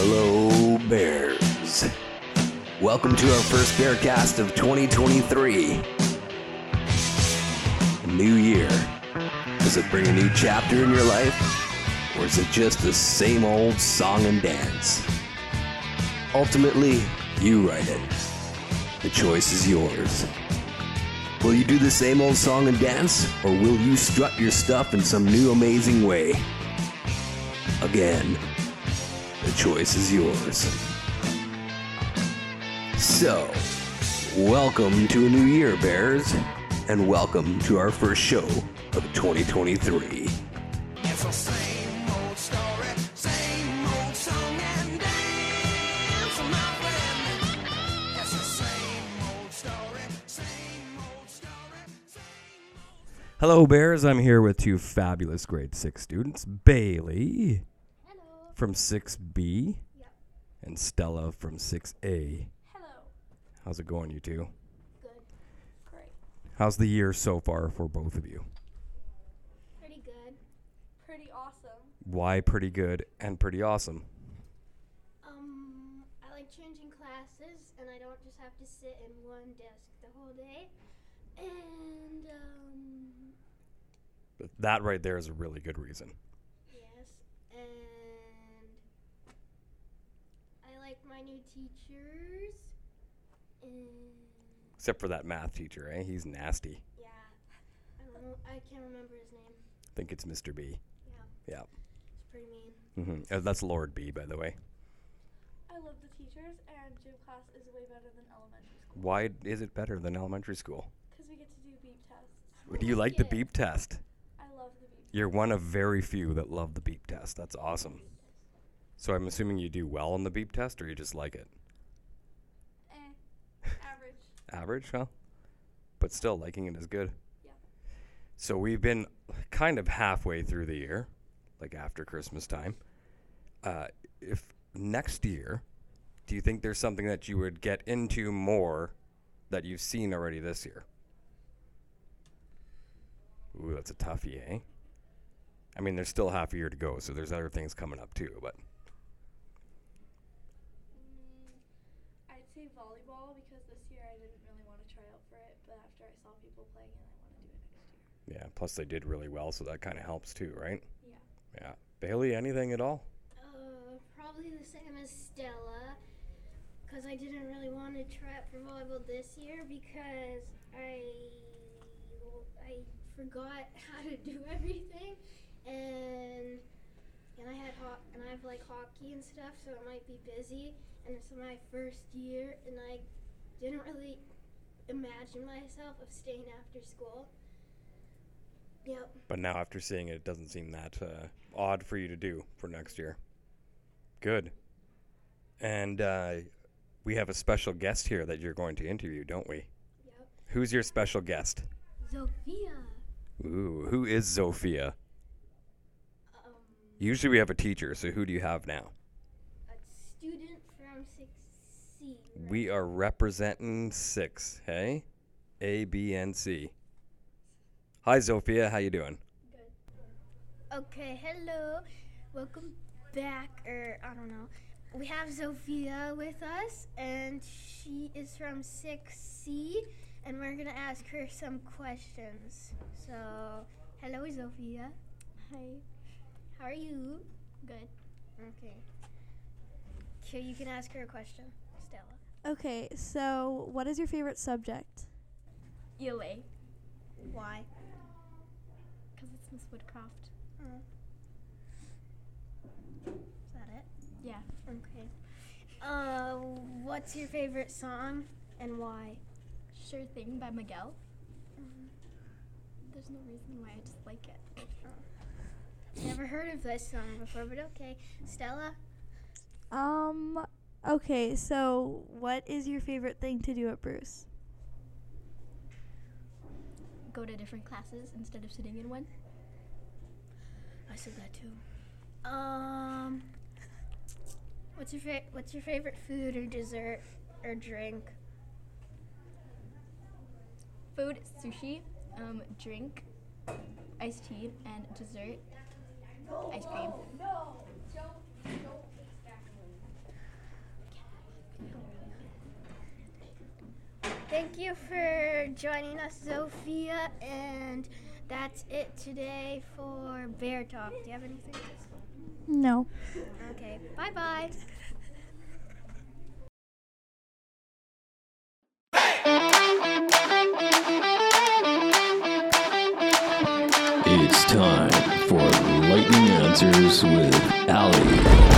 Hello, Bears. Welcome to our first Bearcast of 2023. A new year. Does it bring a new chapter in your life? Or is it just the same old song and dance? Ultimately, you write it. The choice is yours. Will you do the same old song and dance? Or will you strut your stuff in some new amazing way? Again, the choice is yours. So, welcome to a new year, Bears, and welcome to our first show of 2023. It's the same old story, same old song and dance, my friend. It's the same old story, same old story, same old. Hello, Bears. I'm here with two fabulous grade 6 students, Bailey from 6B and Stella from 6A. Hello. How's it going, you two? Good. Great. How's the year so far for both of you? Pretty good. Pretty awesome. Why pretty good and pretty awesome? I like changing classes, and I don't just have to sit in one desk the whole day. And, That right there is a really good reason. yes. And I like my new teachers. And, Except for that math teacher, eh? He's nasty. yeah. I don't know. I can't remember his name. I think it's Mr. B. Yeah. Yeah. It's pretty mean. That's Lord B, by the way. I love the teachers, and gym class is way better than elementary school. Why is it better than elementary school? Because we get to do beep tests. Do you like the Yeah. beep test? I love the beep You're one of very few that love the beep test. That's awesome. So I'm assuming you do well on the beep test, or you just like it? Average. Average, huh? But still, liking it is good. Yeah. So we've been kind of halfway through the year, like after Christmas time. If next year, do you think there's something that you would get into more that you've seen already this year? Ooh, that's a toughie, eh? I mean, there's still half a year to go, so there's other things coming up too, but I'd say volleyball, because this year I didn't really want to try out for it, but after I saw people playing it, I want to do it next year. yeah, plus they did really well, so that kind of helps too, right? Yeah. Yeah. Bailey, anything at all? Probably the same as Stella, because I didn't really want to try out for volleyball this year because I forgot how to do everything, and I have like hockey and stuff, so it might be busy, and it's my first year, and I didn't really imagine myself of staying after school. Yep. But now after seeing it, it doesn't seem that odd for you to do for next year. Good. And we have a special guest here that you're going to interview, don't we? Yep. Who's your special guest? Sophia. Ooh, who is Zofia? Usually we have a teacher, so who do you have now? A student from 6C. Right? We are representing 6, hey? A, B, and C. Hi, Zofia. How you doing? Okay, hello. Welcome back, I don't know. We have Sophia with us, and she is from 6C, and we're going to ask her some questions. So, hello, Sophia. Hi. How are you? Good. Okay. Here, you can ask her a question, Stella. Okay, so what is your favorite subject? ELA, Why? because it's Miss Woodcroft. Is that it? Yeah. Okay. What's your favorite song, and why? Sure Thing by Miguel. There's no reason why, I just like it. Never heard of this song before, but okay. Stella? Okay, so what is your favorite thing to do at Bruce? Go to different classes instead of sitting in one. I said that too. What's your favorite food or dessert or drink? Food, sushi, drink, iced tea, and dessert, ice cream. Thank you for joining us, Sophia. And that's it today for Bear Talk. Do you have anything to say? No. Okay, bye-bye. It's time for Lightning Answers with Allie.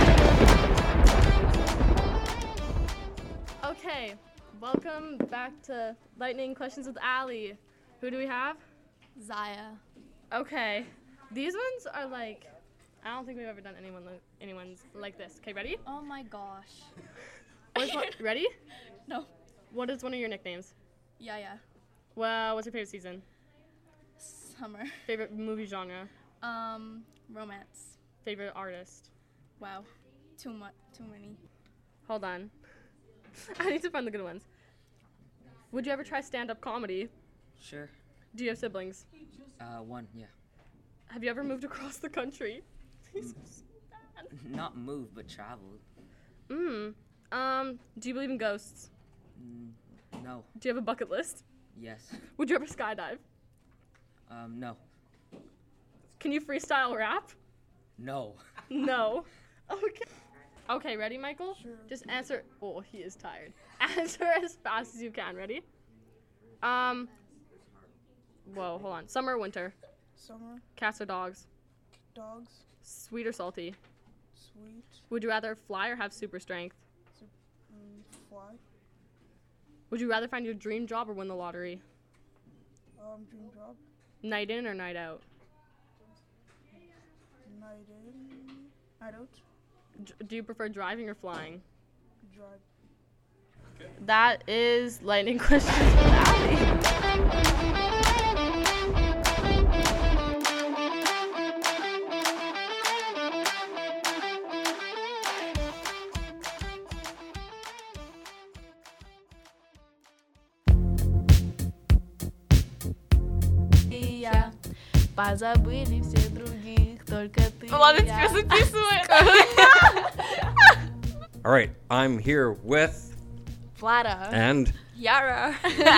Okay, welcome back to Lightning Questions with Allie. Who do we have? Zaya. Okay, these ones are like, I don't think we've ever done anyone's like this. Okay, ready? Oh my gosh. Ready? No. What is one of your nicknames? Yeah. Well, what's your favorite season? Summer. Favorite movie genre? Romance. Favorite artist? Wow. Too many. Hold on. I need to find the good ones. Would you ever try stand-up comedy? Sure. Do you have siblings? One, yeah. Have you ever moved across the country? Not moved, but traveled. Do you believe in ghosts? No. Do you have a bucket list? Yes. Would you ever skydive? No. Can you freestyle rap? No. No. Okay, ready, Michael? Sure. Just answer. Oh, he is tired. Answer as fast as you can. Ready? Whoa, hold on. Summer or winter? Summer. Cats or dogs? Dogs. Sweet or salty? Sweet. Would you rather fly or have super strength? Fly. Would you rather find your dream job or win the lottery? Dream job. Night in or night out? Night in. Night out. Do you prefer driving or flying? Drive. That is lightning questions with Allie. Позабыли все других, только ты. Ладно, теперь записывай. All right, I'm here with Vlada. and Yara.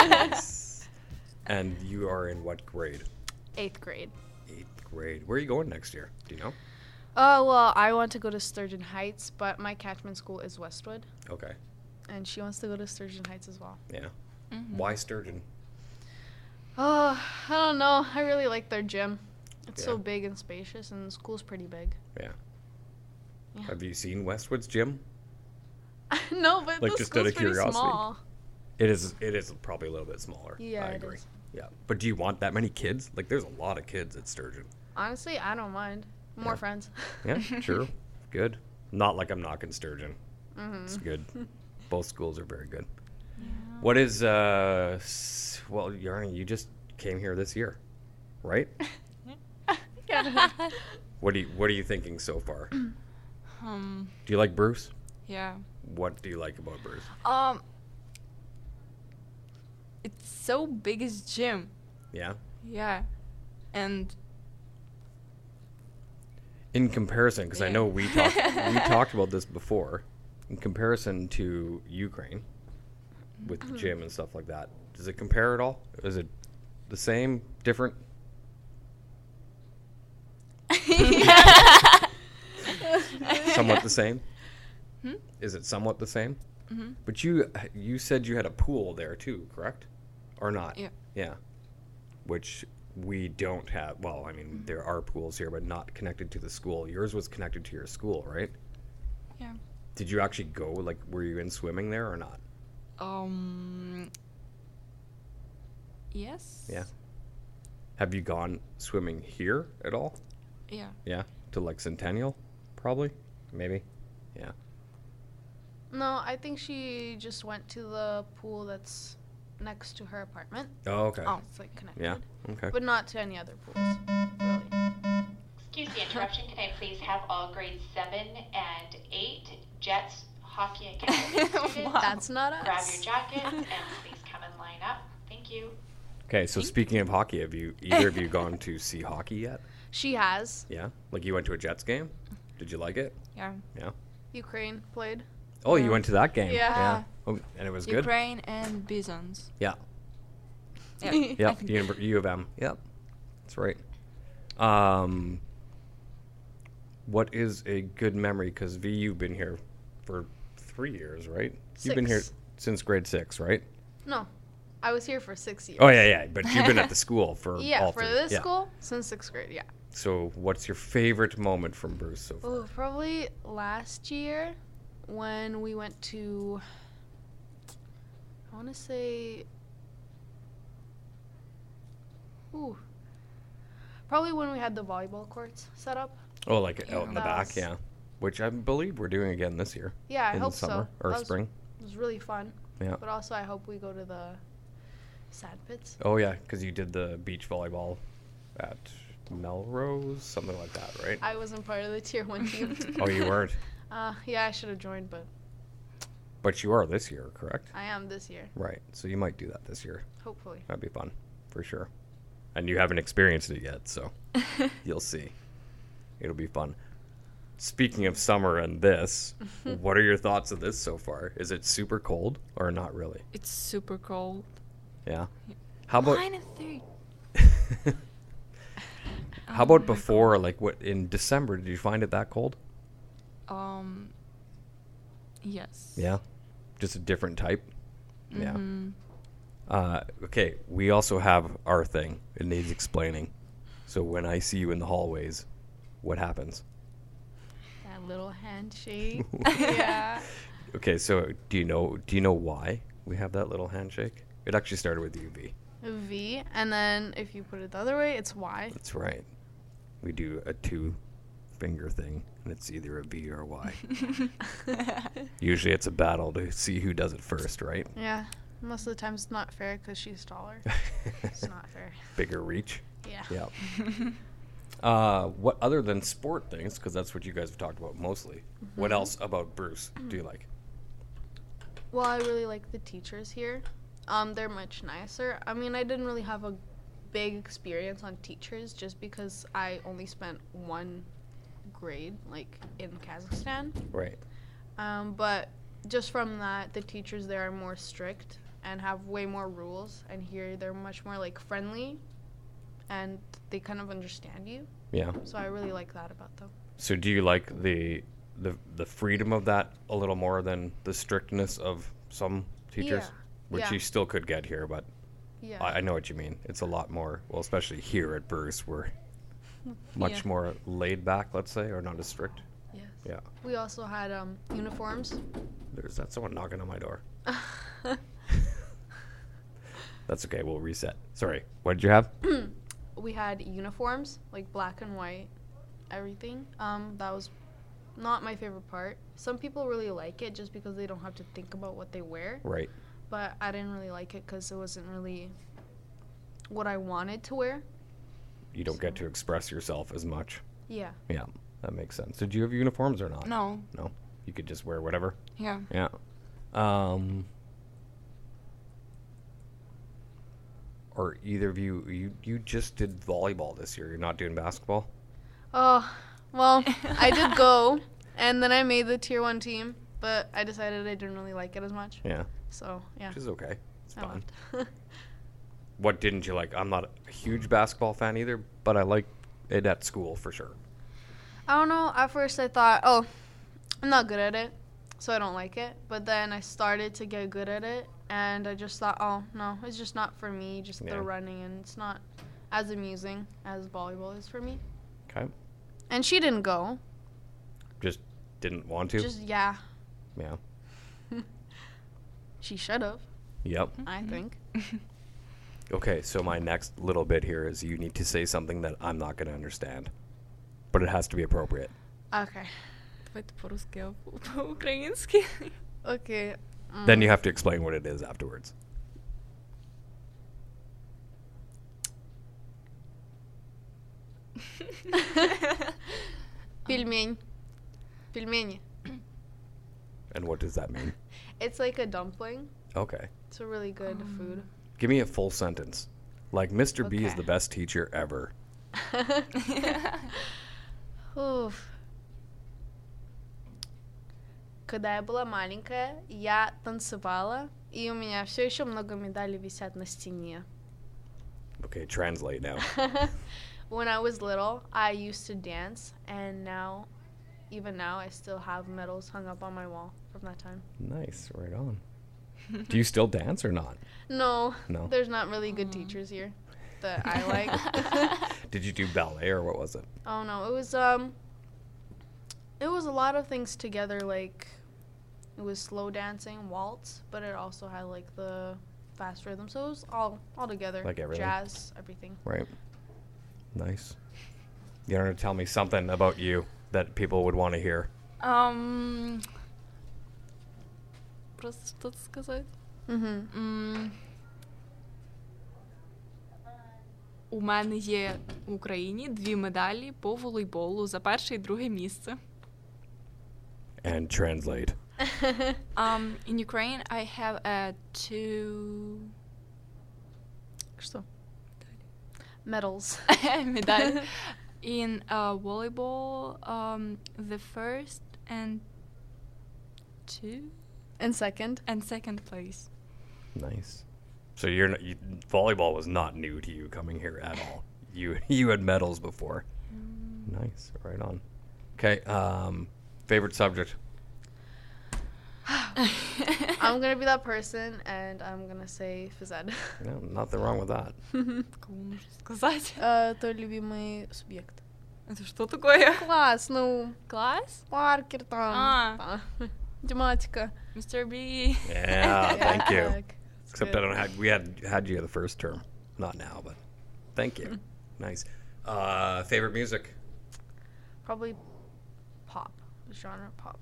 And you are in what grade? 8th grade. 8th grade. Where are you going next year? Do you know? Well, I want to go to Sturgeon Heights, but my catchment school is Westwood, Okay. and she wants to go to Sturgeon Heights as well. Yeah. Why Sturgeon? Oh, I don't know. I really like their gym. It's so Yeah. big and spacious, and the school's pretty big. Yeah. Yeah. Have you seen Westwood's gym? No, but Like, the just out school's of pretty curiosity. small. It is probably a little bit smaller. Yeah, I it agree. is. Yeah. But do you want that many kids? Like, there's a lot of kids at Sturgeon. Honestly, I don't mind. More Yeah. friends. Yeah, true. Good. Not like I'm knocking Sturgeon. Mm-hmm. It's good. Both schools are very good. What is well, Yarni, you just came here this year, right? What are you thinking so far? Do you like Bruce? Yeah. What do you like about Bruce? It's so big as gym. Yeah. Yeah. And In comparison, because I know we talked about this before, in comparison to Ukraine, with the gym and stuff like that, does it compare at all? Is it the same, different? Somewhat the same. Is it somewhat the same? But you said you had a pool there too, correct? Or not? Yeah. Yeah. Which we don't have. Well, I mean, there are pools here, but not connected to the school. Yours was connected to your school, right? Yeah. Did you actually go? Like, were you in swimming there or not? Yes. Yeah. Have you gone swimming here at all? Yeah. Yeah. To like Centennial, probably, maybe. Yeah. No, I think she just went to the pool that's next to her apartment. Oh, okay. It's like connected. Yeah. Okay. But not to any other pools, really. Excuse the interruption. Can I please have all grades 7 and 8 Jets Hockey Academy students That's not us. grab your jackets and please come and line up. Thank you. Okay. So speaking of hockey, have you either of you gone to see hockey yet? She has. Yeah. Like you went to a Jets game. Did you like it? Yeah. Yeah. Ukraine played. Oh, you went to that game? Yeah. Oh, and it was good? Ukraine and Bisons. Yeah. Yeah. Yep. U of M. Yep. That's right. What is a good memory? Because V, you've been here for 3 years, right? You've been here 6. since grade 6, right? No, I was here for 6 years. Oh yeah. But you've been at the school for Yeah, all for 3. this Yeah. school since 6th grade. Yeah. So, what's your favorite moment from Bruce so far? Oh, probably last year when we went to. I want to say. Ooh. Probably when we had the volleyball courts set up. Oh, like out in the That back, was- yeah. Which I believe we're doing again this year. Yeah, I in hope the summer so. or That was- spring. It was really fun. Yeah. But also, I hope we go to the sand pits. Oh yeah, because you did the beach volleyball at Melrose, something like that, right? I wasn't part of the tier 1 team. Oh, you weren't. Yeah, I should have joined, but But you are this year, correct? I am this year. Right. So you might do that this year. Hopefully. That'd be fun, for sure. And you haven't experienced it yet, so you'll see. It'll be fun. Speaking of summer and this, what are your thoughts of this so far? Is it super cold or not really? It's super cold. Yeah. How about -3. how about before? Like what in December? Did you find it that cold? Yes. Yeah. Just a different type. Yeah. Mhm. Okay. We also have our thing. It needs explaining. So when I see you in the hallways, what happens? That little handshake. Yeah. Okay. So do you know why we have that little handshake? It actually started with UV. A V, and then if you put it the other way, it's Y. That's right. We do a 2-finger thing, and it's either a V or a Y. Usually it's a battle to see who does it first, right? Yeah. Most of the time it's not fair because she's taller. It's not fair. Bigger reach. Yeah. Yeah. What other than sport things, because that's what you guys have talked about mostly, what else about Bruce do you like? Well, I really like the teachers here. They're much nicer. I mean, I didn't really have a big experience on teachers just because I only spent 1 grade, like, in Kazakhstan. Right. But just from that, the teachers there are more strict and have way more rules. And here, they're much more, like, friendly, and they kind of understand you. Yeah. So I really like that about them. So do you like the freedom of that a little more than the strictness of some teachers? Yeah. Which Yeah. you still could get here, but Yeah. I know what you mean. It's a lot more, well, especially here at Bruce, we're much Yeah. more laid back, let's say, or not as strict. Yes. Yeah. We also had uniforms. There's that someone knocking on my door. That's okay. We'll reset. Sorry. What did you have? We had uniforms, like black and white, everything. That was not my favorite part. Some people really like it just because they don't have to think about what they wear. Right. But I didn't really like it because it wasn't really what I wanted to wear. You don't get to express yourself as much. Yeah. Yeah, that makes sense. Did you have uniforms or not? No. No. You could just wear whatever. Yeah. Yeah. Or either of you just did volleyball this year. You're not doing basketball? Oh, well, I did go, and then I made the tier 1 team, but I decided I didn't really like it as much. Yeah. So, yeah. Which is okay. It's I fun. left. What didn't you like? I'm not a huge basketball fan either, but I like it at school for sure. I don't know. At first, I thought, oh, I'm not good at it, so I don't like it. But then I started to get good at it, and I just thought, oh, no, it's just not for me, just Yeah. the running, and it's not as amusing as volleyball is for me. Okay. And she didn't go. Just didn't want to? Just, yeah. Yeah. She should have, Yep. I think. Okay, so my next little bit here is you need to say something that I'm not going to understand. But it has to be appropriate. Okay. Давайте по-русски, а по-украински. Okay. Then you have to explain what it is afterwards. Пельмень. Пельмени. And what does that mean? It's like a dumpling. Okay. It's a really good food. Give me a full sentence. Like, Mr. B is Okay. the best teacher ever. Oof. Когда я была маленькая, я танцевала, и у меня все еще много медалей висят на стене. Okay, translate now. When I was little, I used to dance, and now, even now, I still have medals hung up on my wall from that time. Nice, right on. Do you still dance or not? No, No. there's not really good teachers here that I like. Did you do ballet or what was it? Oh no, it was a lot of things together. Like it was slow dancing, waltz, but it also had like the fast rhythm. So it was all together. Like everything. Jazz, everything. Right. Nice. You're going to tell me something about you that people would want to hear. Просто что-то сказать. У мене є в Україні 2 медалі по волейболу за перше і друге місце. And translate. In Ukraine I have 2 Что? Medals. медаль. In volleyball, the first and 2 And second. and second place. Nice. So volleyball was not new to you coming here at all. You had medals before. Nice. Right on. Okay. Favorite subject? I'm gonna be that person, and I'm gonna say phys ed. No, nothing wrong with that. Кому можно сказать? Твой любимый субъект. Это что такое? Класс, ну, Класс? Паркер там. Математика. Mr. B. Yeah, thank you. Так. Except I don't have. We had you the first term, not now, but thank you. Nice. Favorite music? Probably pop. Genre pop.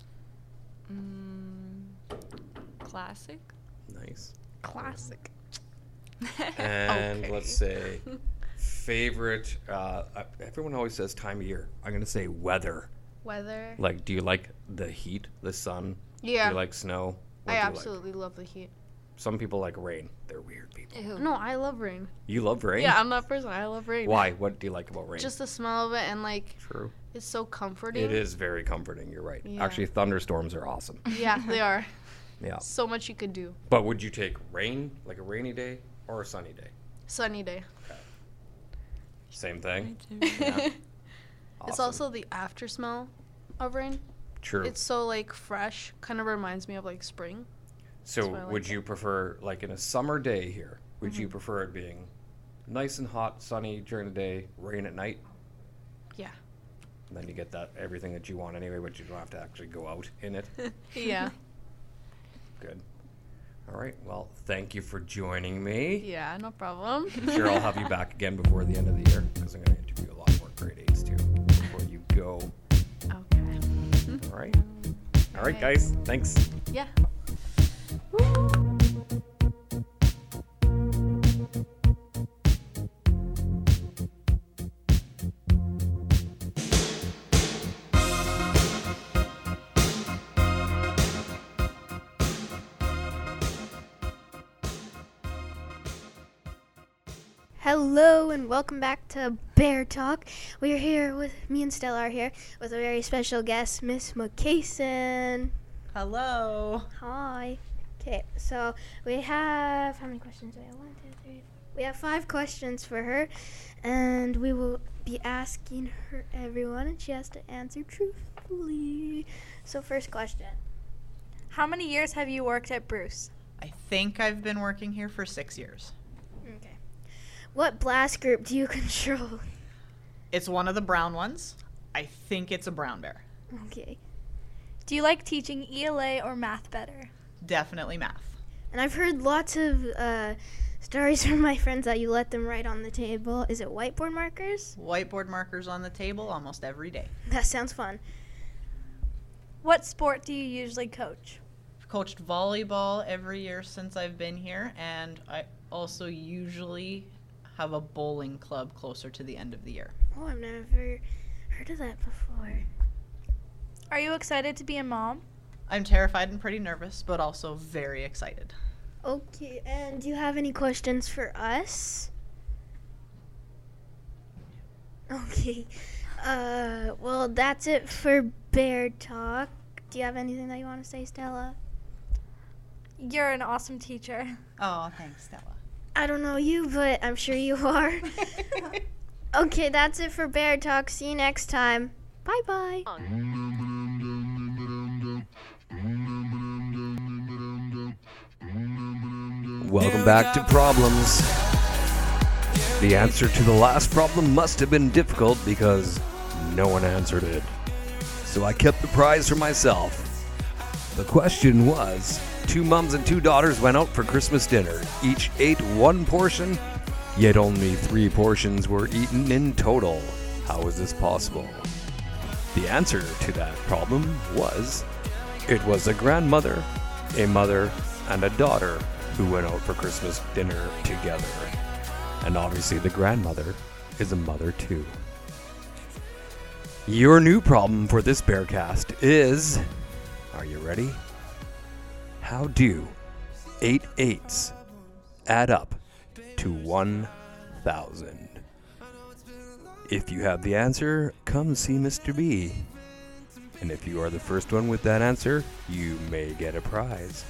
Classic. Nice. Classic. And Okay. let's say favorite. Everyone always says time of year. I'm gonna say weather. Weather. Like, do you like the heat, the sun? Yeah. Do you like snow? What I do you like? absolutely love the heat. Some people like rain. They're weird people. No, I love rain. You love rain? Yeah, I'm that person. I love rain. Why? What do you like about rain? Just the smell of it, and like True. it's so comforting. It is very comforting. You're right. Yeah. Actually, thunderstorms are awesome. Yeah, they are. Yeah. So much you could do. But would you take rain, like a rainy day, or a sunny day? Sunny day. Same thing. It's Awesome. also the after smell of rain. True. It's so like fresh. Kind of reminds me of like spring. So That's why I like would you prefer, like in a summer day here, would you prefer it being nice and hot, sunny during the day, rain at night? Yeah. And then you get that everything that you want anyway, but you don't have to actually go out in it. Yeah. Good. All right. Well, thank you for joining me. Yeah, no problem. I'm sure I'll have you back again before the end of the year because I'm going to interview a lot more grade 8s too before you go. Okay. All right. All right, guys. Thanks. Yeah. Hello and welcome back to Bear Talk. We are here with me and Stella are here with a very special guest, Miss McCason. Hello. Hi. Okay, so we have how many questions? We have 1, 2, 3. We have 5 questions for her, and we will be asking her everyone, and she has to answer truthfully. So first question. How many years have you worked at Bruce? I think I've been working here for 6 years. Okay. What blast group do you control? It's one of the brown ones. I think it's a brown bear. Okay. Do you like teaching ELA or math better? Definitely math. And I've heard lots of stories from my friends that you let them write on the table. Is it whiteboard markers? Whiteboard markers on the table almost every day. That sounds fun. What sport do you usually coach? I've coached volleyball every year since I've been here, and I also usually have a bowling club closer to the end of the year. Oh, I've never heard of that before. Are you excited to be a mom? I'm terrified and pretty nervous, but also very excited. Okay, and do you have any questions for us? Okay. Well, that's it for Bear Talk. Do you have anything that you want to say, Stella? You're an awesome teacher. Oh, thanks, Stella. I don't know you, but I'm sure you are. Okay, that's it for Bear Talk. See you next time. Bye-bye. Welcome back to Problems. The answer to the last problem must have been difficult because no one answered it. So I kept the prize for myself. The question was, 2 mums and 2 daughters went out for Christmas dinner. Each ate 1 portion, yet only 3 portions were eaten in total. How is this possible? The answer to that problem was, it was a grandmother, a mother, and a daughter who went out for Christmas dinner together. And obviously the grandmother is a mother too. Your new problem for this Bearcast is, are you ready? How do 8 8s add up to 1,000? If you have the answer, come see Mr. B. And if you are the first one with that answer, you may get a prize.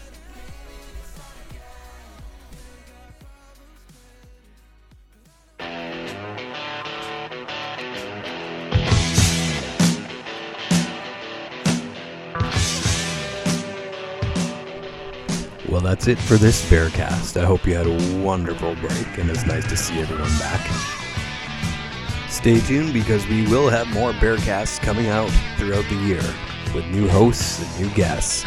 Well, that's it for this Bearcast. I hope you had a wonderful break, and it's nice to see everyone back. Stay tuned because we will have more Bearcasts coming out throughout the year with new hosts and new guests.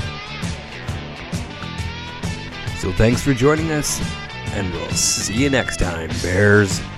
So thanks for joining us, and we'll see you next time, Bears.